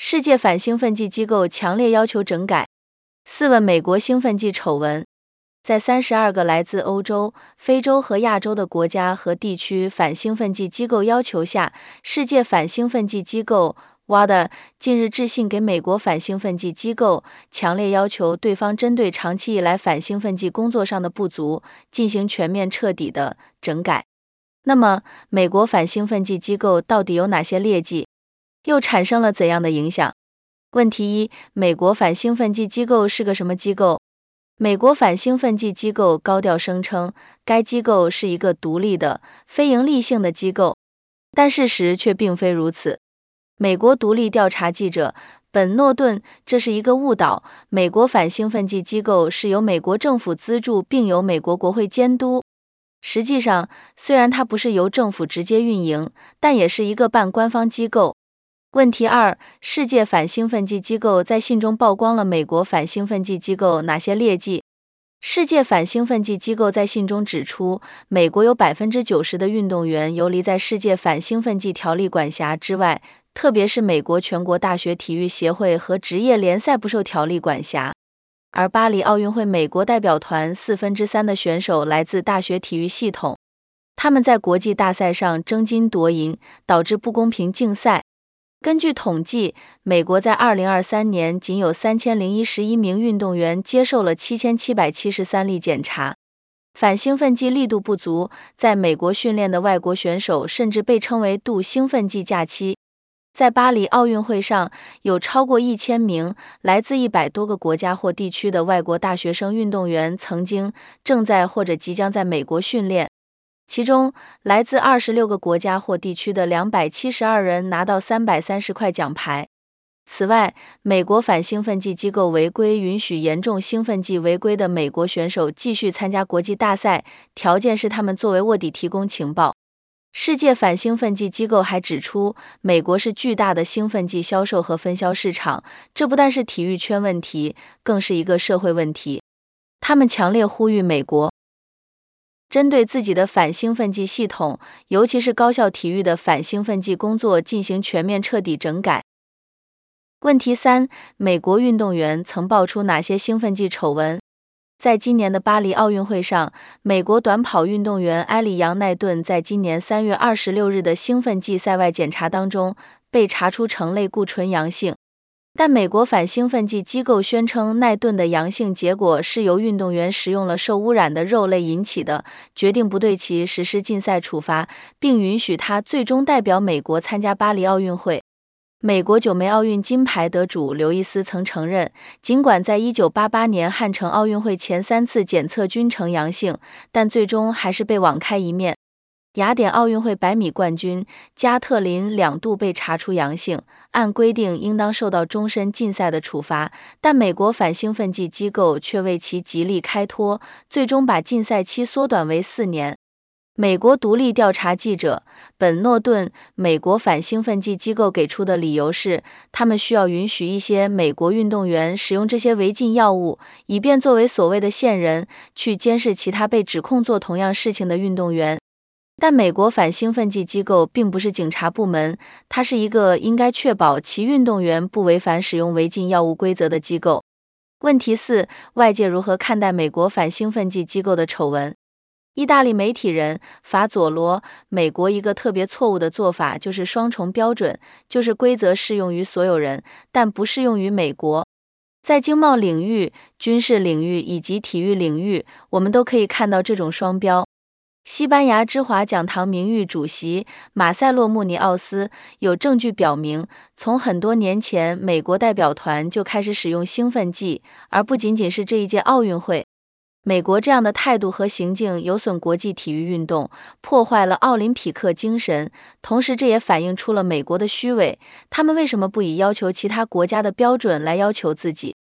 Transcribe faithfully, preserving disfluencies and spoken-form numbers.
世界反兴奋剂机构强烈要求整改。四问美国兴奋剂丑闻。在三十二个来自欧洲、非洲和亚洲的国家和地区反兴奋剂机构要求下，世界反兴奋剂机构 W A D A 近日致信给美国反兴奋剂机构，强烈要求对方针对长期以来反兴奋剂工作上的不足，进行全面彻底的整改。那么，美国反兴奋剂机构到底有哪些劣迹，又产生了怎样的影响？问题一：美国反兴奋剂机构是个什么机构？美国反兴奋剂机构高调声称，该机构是一个独立的、非营利性的机构，但事实却并非如此。美国独立调查记者本诺顿，这是一个误导。美国反兴奋剂机构是由美国政府资助，并由美国国会监督。实际上，虽然它不是由政府直接运营，但也是一个半官方机构。问题二：世界反兴奋剂机构在信中曝光了美国反兴奋剂机构哪些劣迹？世界反兴奋剂机构在信中指出，美国有 百分之九十 的运动员游离在世界反兴奋剂条例管辖之外，特别是美国全国大学体育协会和职业联赛不受条例管辖。而巴黎奥运会美国代表团四分之三的选手来自大学体育系统，他们在国际大赛上争金夺银，导致不公平竞赛。根据统计，美国在二零二三年仅有三千零十一名运动员接受了七千七百七十三例检查。反兴奋剂力度不足，在美国训练的外国选手甚至被称为度兴奋剂假期。在巴黎奥运会上，有超过一千名来自一百多个国家或地区的外国大学生运动员曾经、正在或者即将在美国训练。其中，来自二十六个国家或地区的两百七十二人拿到三百三十块奖牌。此外，美国反兴奋剂机构违规允许严重兴奋剂违规的美国选手继续参加国际大赛，条件是他们作为卧底提供情报。世界反兴奋剂机构还指出，美国是巨大的兴奋剂销售和分销市场，这不但是体育圈问题，更是一个社会问题。他们强烈呼吁美国针对自己的反兴奋剂系统，尤其是高校体育的反兴奋剂工作进行全面彻底整改。问题三：美国运动员曾爆出哪些兴奋剂丑闻？在今年的巴黎奥运会上，美国短跑运动员埃里扬奈顿在今年三月二十六日的兴奋剂赛外检查当中被查出呈类固醇阳性。但美国反兴奋剂机构宣称，奈顿的阳性结果是由运动员食用了受污染的肉类引起的，决定不对其实施禁赛处罚，并允许他最终代表美国参加巴黎奥运会。美国九枚奥运金牌得主刘易斯曾承认，尽管在一九八八年汉城奥运会前三次检测均呈阳性，但最终还是被网开一面。雅典奥运会百米冠军加特林两度被查出阳性，按规定应当受到终身禁赛的处罚，但美国反兴奋剂机构却为其极力开脱，最终把禁赛期缩短为四年。美国独立调查记者本诺顿，美国反兴奋剂机构给出的理由是，他们需要允许一些美国运动员使用这些违禁药物，以便作为所谓的线人，去监视其他被指控做同样事情的运动员。但美国反兴奋剂机构并不是警察部门，它是一个应该确保其运动员不违反使用违禁药物规则的机构。问题四：外界如何看待美国反兴奋剂机构的丑闻？意大利媒体人法佐罗，美国一个特别错误的做法就是双重标准，就是规则适用于所有人，但不适用于美国。在经贸领域、军事领域以及体育领域，我们都可以看到这种双标。西班牙之华讲堂名誉主席马塞洛·穆尼奥斯有证据表明，从很多年前美国代表团就开始使用兴奋剂，而不仅仅是这一届奥运会。美国这样的态度和行径有损国际体育运动，破坏了奥林匹克精神，同时这也反映出了美国的虚伪。他们为什么不以要求其他国家的标准来要求自己？